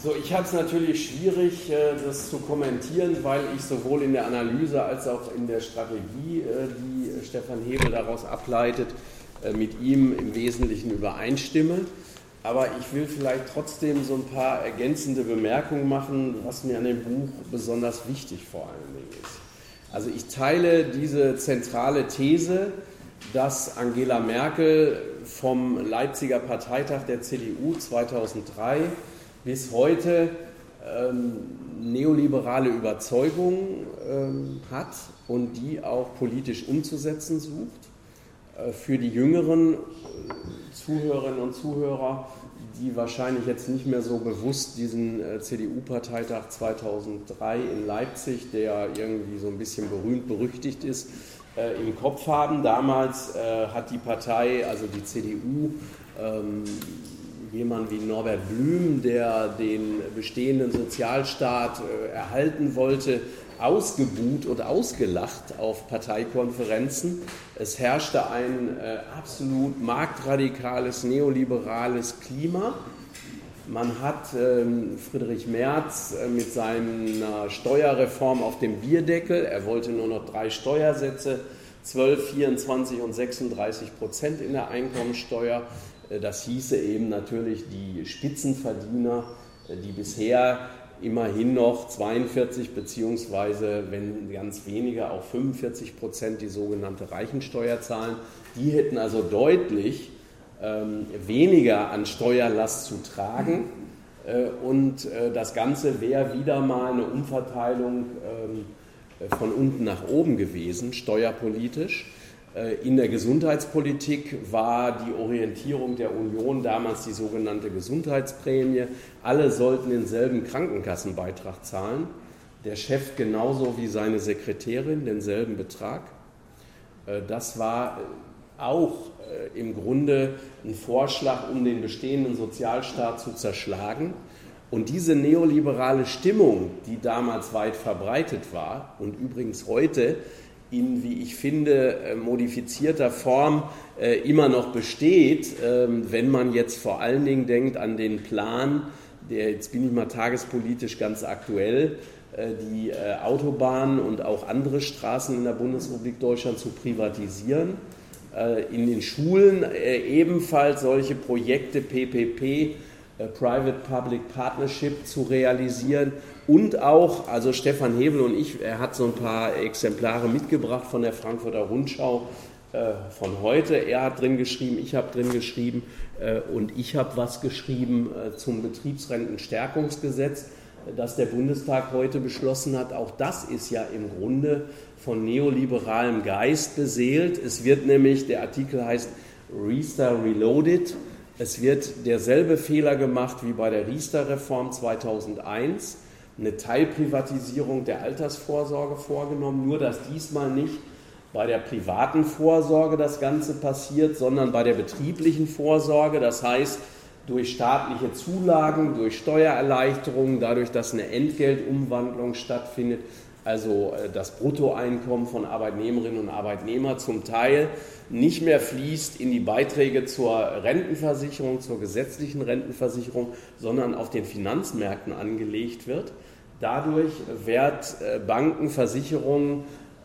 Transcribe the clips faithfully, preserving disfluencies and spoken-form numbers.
So, ich habe es natürlich schwierig, das zu kommentieren, weil ich sowohl in der Analyse als auch in der Strategie, die Stefan Hebel daraus ableitet, mit ihm im Wesentlichen übereinstimme. Aber ich will vielleicht trotzdem so ein paar ergänzende Bemerkungen machen, was mir an dem Buch besonders wichtig vor allen Dingen ist. Also ich teile diese zentrale These, dass Angela Merkel vom Leipziger Parteitag der C D U zweitausenddrei bis heute ähm, neoliberale Überzeugungen ähm, hat und die auch politisch umzusetzen sucht. Äh, für die jüngeren Zuhörerinnen und Zuhörer, die wahrscheinlich jetzt nicht mehr so bewusst diesen äh, C D U-Parteitag zweitausenddrei in Leipzig, der irgendwie so ein bisschen berühmt berüchtigt ist, äh, im Kopf haben. Damals äh, hat die Partei, also die C D U, ähm, jemand wie Norbert Blüm, der den bestehenden Sozialstaat äh, erhalten wollte, ausgebuht und ausgelacht auf Parteikonferenzen. Es herrschte ein äh, absolut marktradikales, neoliberales Klima. Man hat ähm, Friedrich Merz äh, mit seiner Steuerreform auf dem Bierdeckel, er wollte nur noch drei Steuersätze, zwölf, vierundzwanzig und sechsunddreißig Prozent in der Einkommensteuer. Das hieße eben natürlich die Spitzenverdiener, die bisher immerhin noch zweiundvierzig beziehungsweise, wenn ganz wenige, auch fünfundvierzig Prozent die sogenannte Reichensteuer zahlen. Die hätten also deutlich ähm, weniger an Steuerlast zu tragen. Äh, und äh, das Ganze wäre wieder mal eine Umverteilung ähm, von unten nach oben gewesen, steuerpolitisch. In der Gesundheitspolitik war die Orientierung der Union damals die sogenannte Gesundheitsprämie. Alle sollten denselben Krankenkassenbeitrag zahlen. Der Chef genauso wie seine Sekretärin denselben Betrag. Das war auch im Grunde ein Vorschlag, um den bestehenden Sozialstaat zu zerschlagen. Und diese neoliberale Stimmung, die damals weit verbreitet war und übrigens heute in, wie ich finde, modifizierter Form äh, immer noch besteht, äh, wenn man jetzt vor allen Dingen denkt an den Plan, der, jetzt bin ich mal tagespolitisch ganz aktuell, äh, die äh, Autobahnen und auch andere Straßen in der Bundesrepublik Deutschland zu privatisieren, äh, in den Schulen äh, ebenfalls solche Projekte P P P, äh, Private-Public Partnership, zu realisieren. Und auch, also Stefan Hebel und ich, er hat so ein paar Exemplare mitgebracht von der Frankfurter Rundschau äh, von heute. Er hat drin geschrieben, ich habe drin geschrieben äh, und ich habe was geschrieben äh, zum Betriebsrentenstärkungsgesetz, äh, das der Bundestag heute beschlossen hat. Auch das ist ja im Grunde von neoliberalem Geist beseelt. Es wird nämlich, der Artikel heißt Riester Reloaded, es wird derselbe Fehler gemacht wie bei der Riester-Reform zweitausendeins. Eine Teilprivatisierung der Altersvorsorge vorgenommen, nur dass diesmal nicht bei der privaten Vorsorge das Ganze passiert, sondern bei der betrieblichen Vorsorge, das heißt durch staatliche Zulagen, durch Steuererleichterungen, dadurch, dass eine Entgeltumwandlung stattfindet, also das Bruttoeinkommen von Arbeitnehmerinnen und Arbeitnehmern zum Teil nicht mehr fließt in die Beiträge zur Rentenversicherung, zur gesetzlichen Rentenversicherung, sondern auf den Finanzmärkten angelegt wird. Dadurch werden Banken, Versicherungen,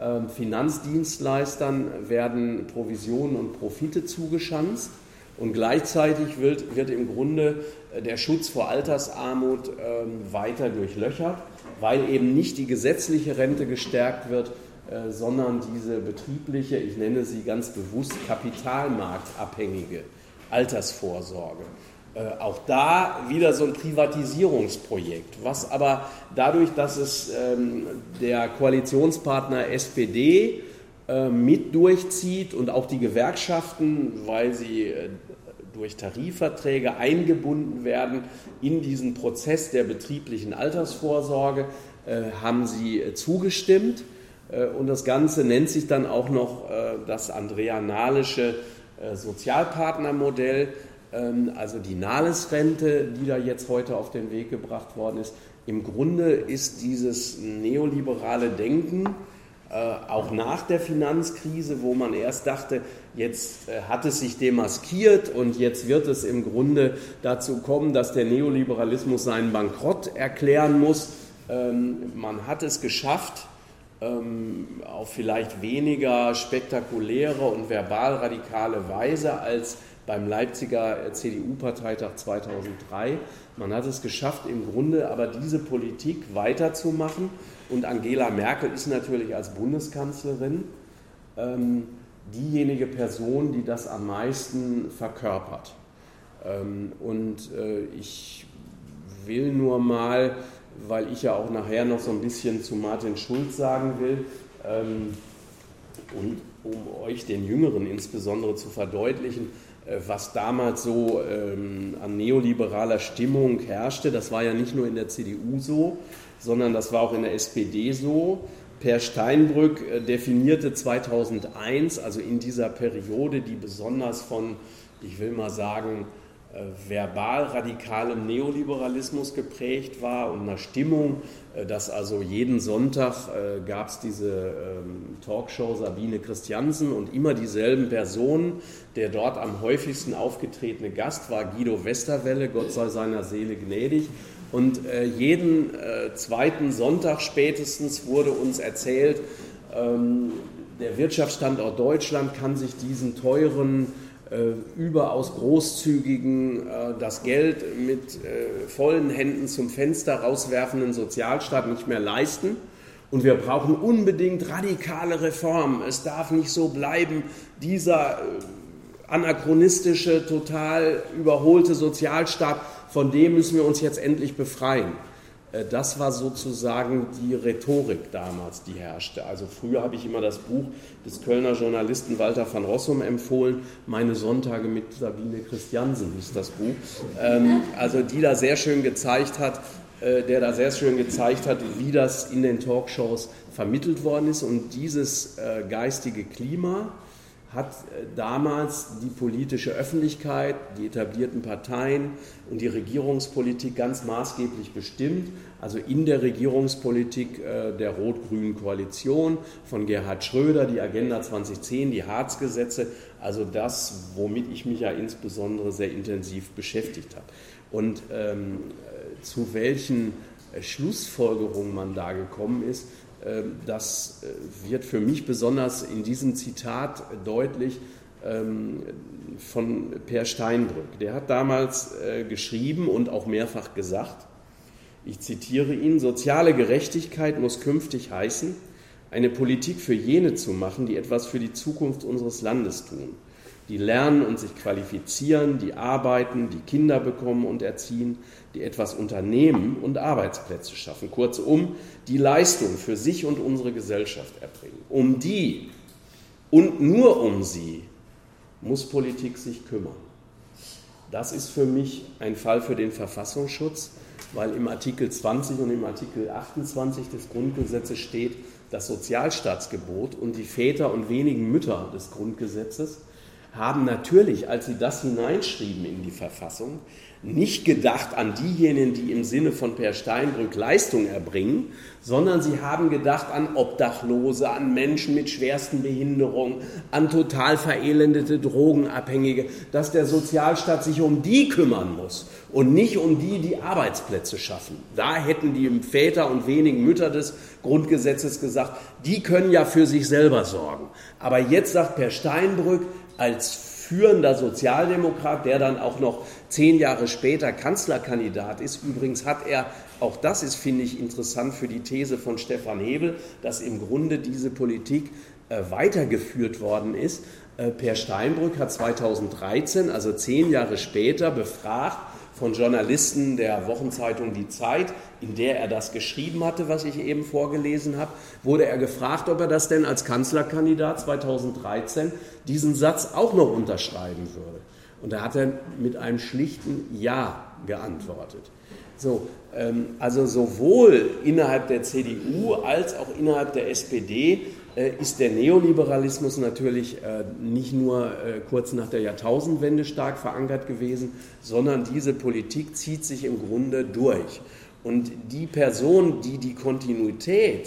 Finanzdienstleistern werden Provisionen und Profite zugeschanzt und gleichzeitig wird, wird im Grunde der Schutz vor Altersarmut weiter durchlöchert, weil eben nicht die gesetzliche Rente gestärkt wird, sondern diese betriebliche, ich nenne sie ganz bewusst kapitalmarktabhängige Altersvorsorge. Äh, auch da wieder so ein Privatisierungsprojekt, was aber dadurch, dass es ähm, der Koalitionspartner S P D äh, mit durchzieht und auch die Gewerkschaften, weil sie äh, durch Tarifverträge eingebunden werden in diesen Prozess der betrieblichen Altersvorsorge, äh, haben sie äh, zugestimmt. Äh, und das Ganze nennt sich dann auch noch äh, das Andrea-Nahlische äh, Sozialpartnermodell. Also die Nahles-Rente, die da jetzt heute auf den Weg gebracht worden ist. Im Grunde ist dieses neoliberale Denken äh, auch nach der Finanzkrise, wo man erst dachte, jetzt äh, hat es sich demaskiert und jetzt wird es im Grunde dazu kommen, dass der Neoliberalismus seinen Bankrott erklären muss. Ähm, man hat es geschafft, ähm, auf vielleicht weniger spektakuläre und verbal radikale Weise als beim Leipziger C D U-Parteitag zweitausenddrei. Man hat es geschafft, im Grunde aber diese Politik weiterzumachen. Und Angela Merkel ist natürlich als Bundeskanzlerin ähm, diejenige Person, die das am meisten verkörpert. Ähm, und äh, ich will nur mal, weil ich ja auch nachher noch so ein bisschen zu Martin Schulz sagen will, ähm, und um euch den Jüngeren insbesondere zu verdeutlichen, was damals so ähm, an neoliberaler Stimmung herrschte. Das war ja nicht nur in der C D U so, sondern das war auch in der S P D so. Per Steinbrück äh, definierte zweitausendeins, also in dieser Periode, die besonders von, ich will mal sagen, äh, verbal radikalem Neoliberalismus geprägt war und einer Stimmung, äh, dass also jeden Sonntag äh, gab es diese ähm, Talkshow Sabine Christiansen und immer dieselben Personen. Der dort am häufigsten aufgetretene Gast war Guido Westerwelle, Gott sei seiner Seele gnädig. Und äh, jeden äh, zweiten Sonntag spätestens wurde uns erzählt, ähm, der Wirtschaftsstandort Deutschland kann sich diesen teuren, äh, überaus großzügigen, äh, das Geld mit äh, vollen Händen zum Fenster rauswerfenden Sozialstaat nicht mehr leisten. Und wir brauchen unbedingt radikale Reformen. Es darf nicht so bleiben, dieser äh, anachronistische, total überholte Sozialstaat, von dem müssen wir uns jetzt endlich befreien. Das war sozusagen die Rhetorik damals, die herrschte. Also früher habe ich immer das Buch des Kölner Journalisten Walter van Rossum empfohlen, Meine Sonntage mit Sabine Christiansen hieß das Buch, also die da sehr schön gezeigt hat, der da sehr schön gezeigt hat, wie das in den Talkshows vermittelt worden ist. Und dieses geistige Klima hat damals die politische Öffentlichkeit, die etablierten Parteien und die Regierungspolitik ganz maßgeblich bestimmt. Also in der Regierungspolitik der rot-grünen Koalition von Gerhard Schröder, die Agenda zweitausendzehn, die Hartz-Gesetze, also das, womit ich mich ja insbesondere sehr intensiv beschäftigt habe. Und ähm, zu welchen Schlussfolgerungen man da gekommen ist, das wird für mich besonders in diesem Zitat deutlich von Per Steinbrück. Der hat damals geschrieben und auch mehrfach gesagt, ich zitiere ihn, soziale Gerechtigkeit muss künftig heißen, eine Politik für jene zu machen, die etwas für die Zukunft unseres Landes tun, die lernen und sich qualifizieren, die arbeiten, die Kinder bekommen und erziehen, die etwas unternehmen und Arbeitsplätze schaffen. Kurzum, die Leistung für sich und unsere Gesellschaft erbringen. Um die und nur um sie muss Politik sich kümmern. Das ist für mich ein Fall für den Verfassungsschutz, weil im Artikel zwanzig und im Artikel achtundzwanzig des Grundgesetzes steht, das Sozialstaatsgebot und die Väter und wenigen Mütter des Grundgesetzes haben natürlich, als sie das hineinschrieben in die Verfassung, nicht gedacht an diejenigen, die im Sinne von Per Steinbrück Leistung erbringen, sondern sie haben gedacht an Obdachlose, an Menschen mit schwersten Behinderungen, an total verelendete Drogenabhängige, dass der Sozialstaat sich um die kümmern muss und nicht um die, die Arbeitsplätze schaffen. Da hätten die Väter und wenigen Mütter des Grundgesetzes gesagt, die können ja für sich selber sorgen. Aber jetzt sagt Per Steinbrück, als führender Sozialdemokrat, der dann auch noch zehn Jahre später Kanzlerkandidat ist. Übrigens hat er, auch das ist, finde ich, interessant für die These von Stefan Hebel, dass im Grunde diese Politik äh, weitergeführt worden ist. Äh, Per Steinbrück hat zweitausenddreizehn, also zehn Jahre später, befragt von Journalisten der Wochenzeitung Die Zeit, in der er das geschrieben hatte, was ich eben vorgelesen habe, wurde er gefragt, ob er das denn als Kanzlerkandidat zweitausenddreizehn diesen Satz auch noch unterschreiben würde. Und da hat er mit einem schlichten Ja geantwortet. So, ähm, also sowohl innerhalb der C D U als auch innerhalb der S P D äh, ist der Neoliberalismus natürlich äh, nicht nur äh, kurz nach der Jahrtausendwende stark verankert gewesen, sondern diese Politik zieht sich im Grunde durch. Und die Person, die die Kontinuität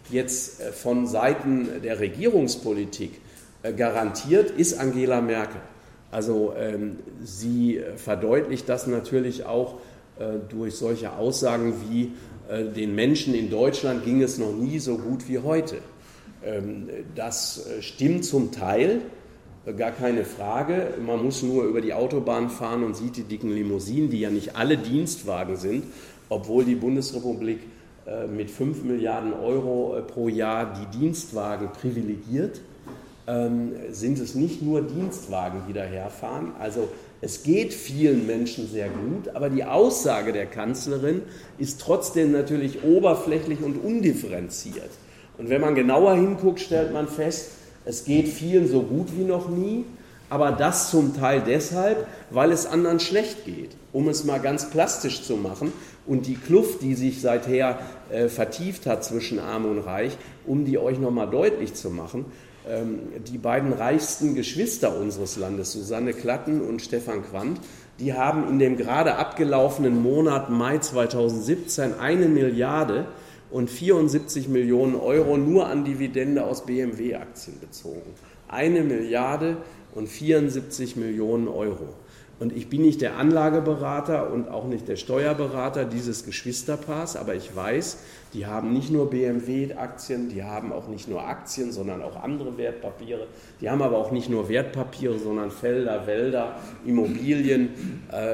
jetzt von Seiten der Regierungspolitik garantiert, ist Angela Merkel. Also ähm, sie verdeutlicht das natürlich auch äh, durch solche Aussagen wie, äh, den Menschen in Deutschland ging es noch nie so gut wie heute. Ähm, das stimmt zum Teil, äh, gar keine Frage. Man muss nur über die Autobahn fahren und sieht die dicken Limousinen, die ja nicht alle Dienstwagen sind, obwohl die Bundesrepublik äh, mit fünf Milliarden Euro äh, pro Jahr die Dienstwagen privilegiert. Sind es nicht nur Dienstwagen, die daherfahren. Also es geht vielen Menschen sehr gut, aber die Aussage der Kanzlerin ist trotzdem natürlich oberflächlich und undifferenziert. Und wenn man genauer hinguckt, stellt man fest, es geht vielen so gut wie noch nie, aber das zum Teil deshalb, weil es anderen schlecht geht. Um es mal ganz plastisch zu machen und die Kluft, die sich seither äh, vertieft hat zwischen Arm und Reich, um die euch nochmal deutlich zu machen. Die beiden reichsten Geschwister unseres Landes, Susanne Klatten und Stefan Quandt, die haben in dem gerade abgelaufenen Monat Mai zweitausendsiebzehn eine Milliarde und vierundsiebzig Millionen Euro nur an Dividende aus B M W-Aktien bezogen. Eine Milliarde und vierundsiebzig Millionen Euro. Und ich bin nicht der Anlageberater und auch nicht der Steuerberater dieses Geschwisterpaars, aber ich weiß, die haben nicht nur B M W-Aktien, die haben auch nicht nur Aktien, sondern auch andere Wertpapiere. Die haben aber auch nicht nur Wertpapiere, sondern Felder, Wälder, Immobilien, äh,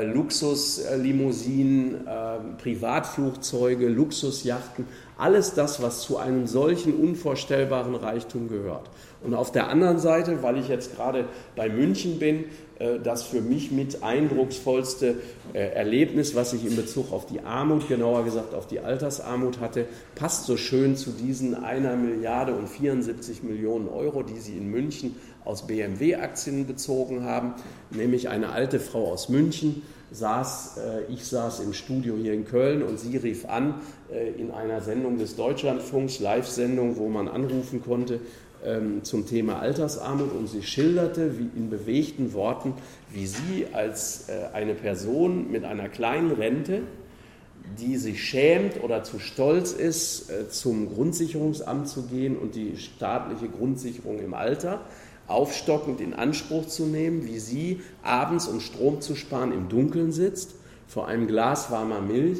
Luxuslimousinen, äh, Privatflugzeuge, Luxusjachten. Alles das, was zu einem solchen unvorstellbaren Reichtum gehört. Und auf der anderen Seite, weil ich jetzt gerade bei München bin, das für mich mit eindrucksvollste Erlebnis, was ich in Bezug auf die Armut, genauer gesagt auf die Altersarmut hatte, passt so schön zu diesen einer Milliarde und vierundsiebzig Millionen Euro, die sie in München aus B M W-Aktien bezogen haben. Nämlich eine alte Frau aus München saß, ich saß im Studio hier in Köln und sie rief an in einer Sendung des Deutschlandfunks, Live-Sendung, wo man anrufen konnte, zum Thema Altersarmut, und sie schilderte wie in bewegten Worten, wie sie als eine Person mit einer kleinen Rente, die sich schämt oder zu stolz ist, zum Grundsicherungsamt zu gehen und die staatliche Grundsicherung im Alter aufstockend in Anspruch zu nehmen, wie sie abends, um Strom zu sparen, im Dunkeln sitzt, vor einem Glas warmer Milch,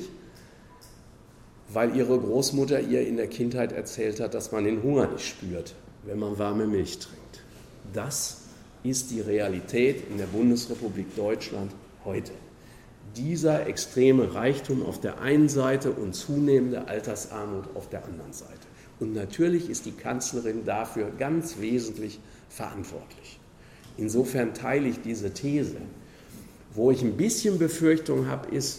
weil ihre Großmutter ihr in der Kindheit erzählt hat, dass man den Hunger nicht spürt, wenn man warme Milch trinkt. Das ist die Realität in der Bundesrepublik Deutschland heute. Dieser extreme Reichtum auf der einen Seite und zunehmende Altersarmut auf der anderen Seite. Und natürlich ist die Kanzlerin dafür ganz wesentlich verantwortlich. Insofern teile ich diese These. Wo ich ein bisschen Befürchtung habe, ist,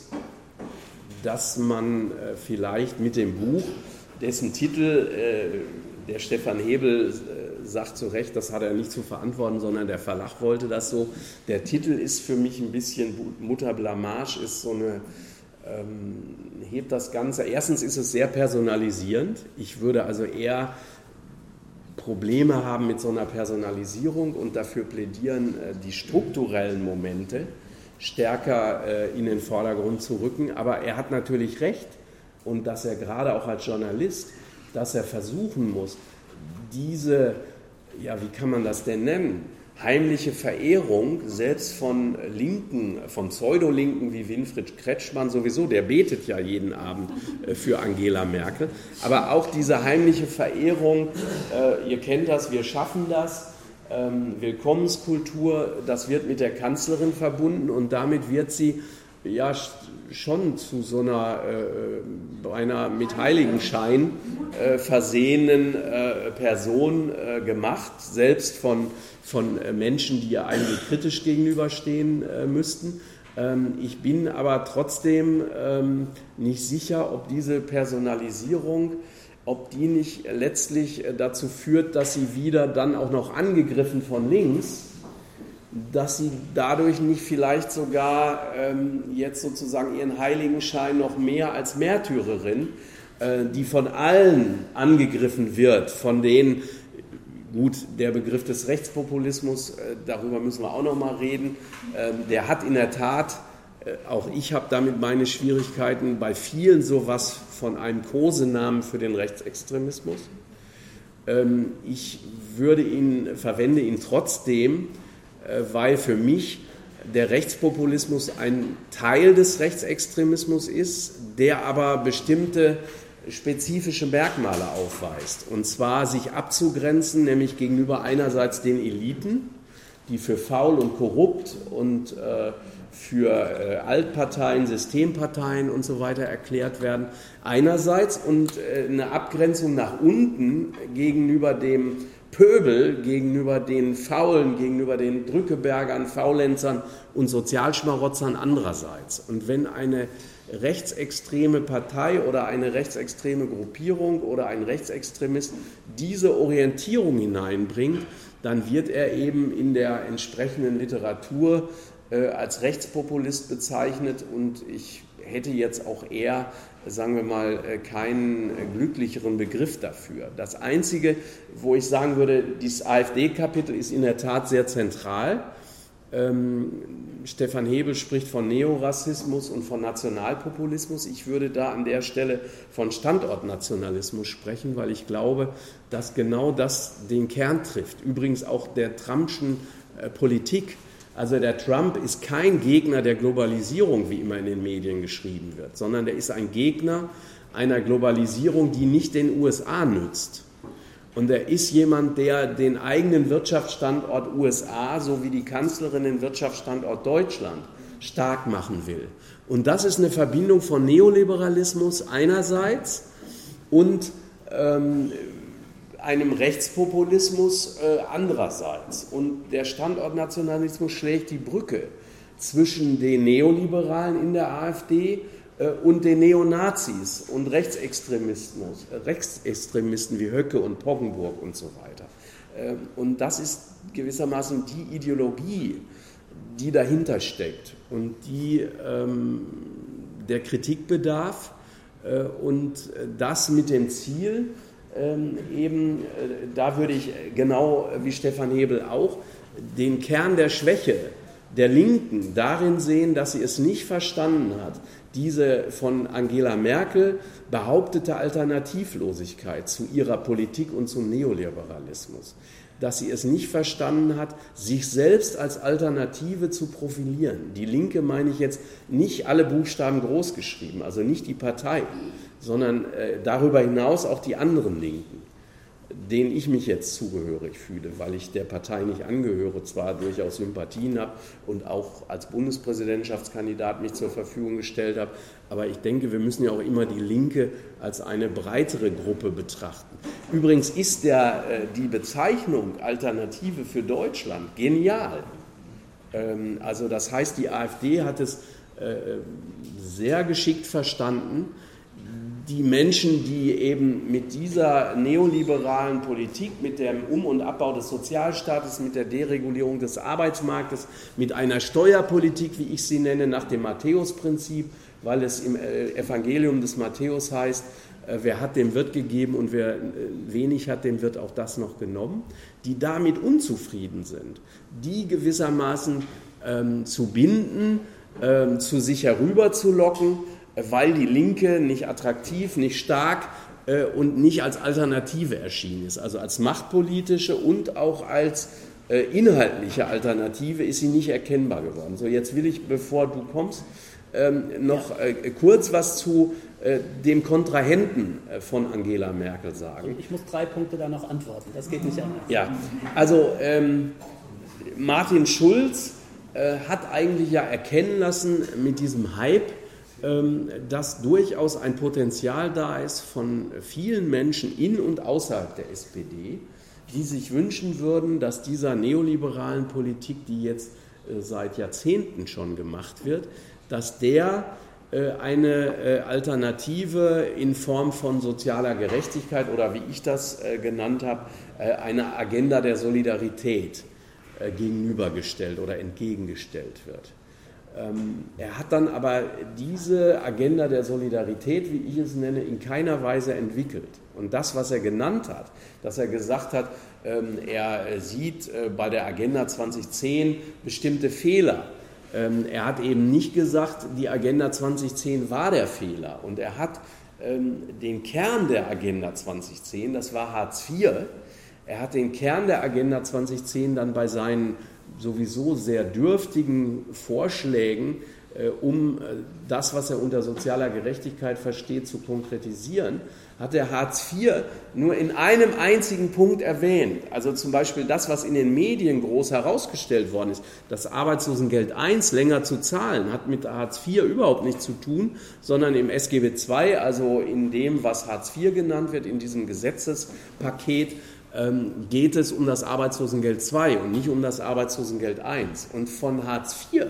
dass man vielleicht mit dem Buch, dessen Titel der Stefan Hebel sagt zu Recht, das hat er nicht zu verantworten, sondern der Verlag wollte das so. Der Titel ist für mich ein bisschen Mutterblamage, ist so eine, ähm, hebt das Ganze. Erstens ist es sehr personalisierend. Ich würde also eher Probleme haben mit so einer Personalisierung und dafür plädieren, die strukturellen Momente stärker äh, in den Vordergrund zu rücken. Aber er hat natürlich recht, und dass er gerade auch als Journalist, dass er versuchen muss, diese, ja, wie kann man das denn nennen, heimliche Verehrung, selbst von Linken, von Pseudolinken wie Winfried Kretschmann sowieso, der betet ja jeden Abend für Angela Merkel, aber auch diese heimliche Verehrung, äh, ihr kennt das, wir schaffen das, ähm, Willkommenskultur, das wird mit der Kanzlerin verbunden und damit wird sie ja schon zu so einer äh, einer mit Heiligenschein äh, versehenen äh, Person äh, gemacht, selbst von, von äh, Menschen, die ihr eigentlich kritisch gegenüberstehen äh, müssten. Ähm, ich bin aber trotzdem ähm, nicht sicher, ob diese Personalisierung, ob die nicht letztlich dazu führt, dass sie wieder dann auch noch angegriffen von links, dass sie dadurch nicht vielleicht sogar ähm, jetzt sozusagen ihren Heiligenschein noch mehr als Märtyrerin, äh, die von allen angegriffen wird, von denen, gut, der Begriff des Rechtspopulismus, äh, darüber müssen wir auch noch mal reden, äh, der hat in der Tat, äh, auch ich habe damit meine Schwierigkeiten, bei vielen sowas von einem Kosenamen für den Rechtsextremismus. Ich würde ihn, verwende ihn trotzdem, weil für mich der Rechtspopulismus ein Teil des Rechtsextremismus ist, der aber bestimmte spezifische Merkmale aufweist. Und zwar sich abzugrenzen, nämlich gegenüber einerseits den Eliten, die für faul und korrupt und äh, für äh, Altparteien, Systemparteien und so weiter erklärt werden, einerseits, und äh, eine Abgrenzung nach unten gegenüber dem Pöbel, gegenüber den Faulen, gegenüber den Drückebergern, Faulenzern und Sozialschmarotzern andererseits. Und wenn eine rechtsextreme Partei oder eine rechtsextreme Gruppierung oder ein Rechtsextremist diese Orientierung hineinbringt, dann wird er eben in der entsprechenden Literatur äh, als Rechtspopulist bezeichnet, und ich hätte jetzt auch eher, sagen wir mal, keinen glücklicheren Begriff dafür. Das Einzige, wo ich sagen würde, dieses AfD-Kapitel ist in der Tat sehr zentral. Ähm, Stefan Hebel spricht von Neorassismus und von Nationalpopulismus. Ich würde da an der Stelle von Standortnationalismus sprechen, weil ich glaube, dass genau das den Kern trifft. Übrigens auch der Trumpschen äh, Politik. Also der Trump ist kein Gegner der Globalisierung, wie immer in den Medien geschrieben wird, sondern der ist ein Gegner einer Globalisierung, die nicht den U S A nützt. Und er ist jemand, der den eigenen Wirtschaftsstandort U S A, so wie die Kanzlerin den Wirtschaftsstandort Deutschland, stark machen will. Und das ist eine Verbindung von Neoliberalismus einerseits und ähm, einem Rechtspopulismus äh, andererseits. Und der Standortnationalismus schlägt die Brücke zwischen den Neoliberalen in der AfD äh, und den Neonazis und Rechtsextremismus, äh, Rechtsextremisten wie Höcke und Poggenburg und so weiter. Äh, und das ist gewissermaßen die Ideologie, die dahinter steckt und die ähm, der Kritik bedarf, äh, und das mit dem Ziel, Ähm, eben, äh, da würde ich genau wie Stefan Hebel auch den Kern der Schwäche der Linken darin sehen, dass sie es nicht verstanden hat, diese von Angela Merkel behauptete Alternativlosigkeit zu ihrer Politik und zum Neoliberalismus, dass sie es nicht verstanden hat, sich selbst als Alternative zu profilieren. Die Linke meine ich jetzt nicht alle Buchstaben groß geschrieben, also nicht die Partei, sondern äh, darüber hinaus auch die anderen Linken, denen ich mich jetzt zugehörig fühle, weil ich der Partei nicht angehöre, zwar durchaus Sympathien habe und auch als Bundespräsidentschaftskandidat mich zur Verfügung gestellt habe, aber ich denke, wir müssen ja auch immer die Linke als eine breitere Gruppe betrachten. Übrigens ist der, äh, die Bezeichnung Alternative für Deutschland genial. Ähm, also das heißt, die AfD hat es äh, sehr geschickt verstanden, die Menschen, die eben mit dieser neoliberalen Politik, mit dem Um- und Abbau des Sozialstaates, mit der Deregulierung des Arbeitsmarktes, mit einer Steuerpolitik, wie ich sie nenne, nach dem Matthäus-Prinzip, weil es im Evangelium des Matthäus heißt, wer hat, dem wird gegeben, und wer wenig hat, dem wird auch das noch genommen, die damit unzufrieden sind, die gewissermaßen ähm, zu binden, ähm, zu sich herüberzulocken, weil die Linke nicht attraktiv, nicht stark äh, und nicht als Alternative erschienen ist. Also als machtpolitische und auch als äh, inhaltliche Alternative ist sie nicht erkennbar geworden. So, jetzt will ich, bevor du kommst, ähm, noch äh, kurz was zu äh, dem Kontrahenten äh, von Angela Merkel sagen. Ich muss drei Punkte da noch antworten, das geht nicht anders. Ja, also ähm, Martin Schulz äh, hat eigentlich ja erkennen lassen mit diesem Hype, dass durchaus ein Potenzial da ist von vielen Menschen in und außerhalb der S P D, die sich wünschen würden, dass dieser neoliberalen Politik, die jetzt seit Jahrzehnten schon gemacht wird, dass der eine Alternative in Form von sozialer Gerechtigkeit oder, wie ich das genannt habe, eine Agenda der Solidarität gegenübergestellt oder entgegengestellt wird. Er hat dann aber diese Agenda der Solidarität, wie ich es nenne, in keiner Weise entwickelt. Und das, was er genannt hat, dass er gesagt hat, er sieht bei der Agenda zwanzig zehn bestimmte Fehler. Er hat eben nicht gesagt, die Agenda zwanzig zehn war der Fehler. Und er hat den Kern der Agenda zweitausendzehn, das war Hartz vier. Er hat den Kern der Agenda zweitausendzehn dann bei seinen sowieso sehr dürftigen Vorschlägen, um das, was er unter sozialer Gerechtigkeit versteht, zu konkretisieren, hat er Hartz vier nur in einem einzigen Punkt erwähnt. Also zum Beispiel das, was in den Medien groß herausgestellt worden ist, das Arbeitslosengeld eins länger zu zahlen, hat mit Hartz vier überhaupt nichts zu tun, sondern im S G B zwei, also in dem, was Hartz vier genannt wird, in diesem Gesetzespaket, geht es um das Arbeitslosengeld zwei und nicht um das Arbeitslosengeld eins. Und von Hartz vier,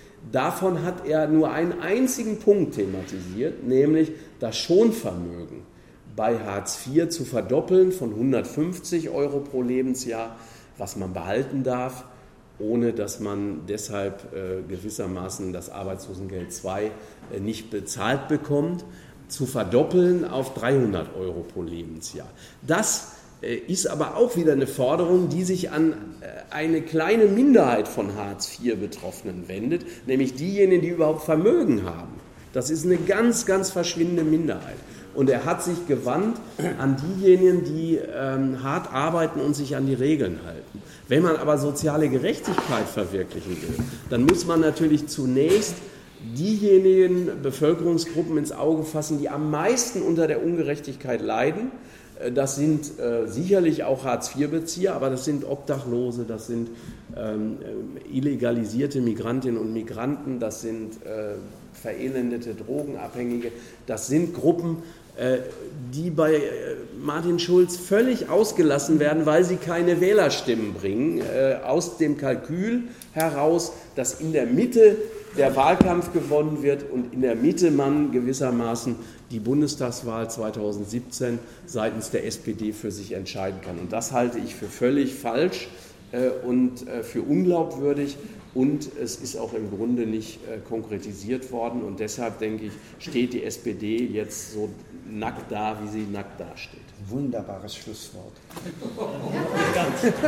davon hat er nur einen einzigen Punkt thematisiert, nämlich das Schonvermögen bei Hartz vier zu verdoppeln von hundertfünfzig Euro pro Lebensjahr, was man behalten darf, ohne dass man deshalb äh, gewissermaßen das Arbeitslosengeld zwei äh, nicht bezahlt bekommt, zu verdoppeln auf dreihundert Euro pro Lebensjahr. Das äh, ist aber auch wieder eine Forderung, die sich an äh, eine kleine Minderheit von Hartz vier Betroffenen wendet, nämlich diejenigen, die überhaupt Vermögen haben. Das ist eine ganz, ganz verschwindende Minderheit. Und er hat sich gewandt an diejenigen, die ähm, hart arbeiten und sich an die Regeln halten. Wenn man aber soziale Gerechtigkeit verwirklichen will, dann muss man natürlich zunächst diejenigen Bevölkerungsgruppen ins Auge fassen, die am meisten unter der Ungerechtigkeit leiden. Das sind äh, sicherlich auch Hartz vier Bezieher, aber das sind Obdachlose, das sind ähm, illegalisierte Migrantinnen und Migranten, das sind äh, verelendete Drogenabhängige, das sind Gruppen, äh, die bei äh, Martin Schulz völlig ausgelassen werden, weil sie keine Wählerstimmen bringen, äh, aus dem Kalkül heraus, dass in der Mitte der Wahlkampf gewonnen wird und in der Mitte man gewissermaßen die Bundestagswahl zweitausendsiebzehn seitens der S P D für sich entscheiden kann. Und das halte ich für völlig falsch äh, und äh, für unglaubwürdig. Und es ist auch im Grunde nicht äh, konkretisiert worden. Und deshalb, denke ich, steht die S P D jetzt so nackt da, wie sie nackt dasteht. Wunderbares Schlusswort.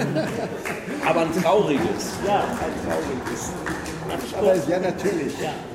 Aber ein trauriges. Ja, ein trauriges. Aber ja, natürlich. Ja.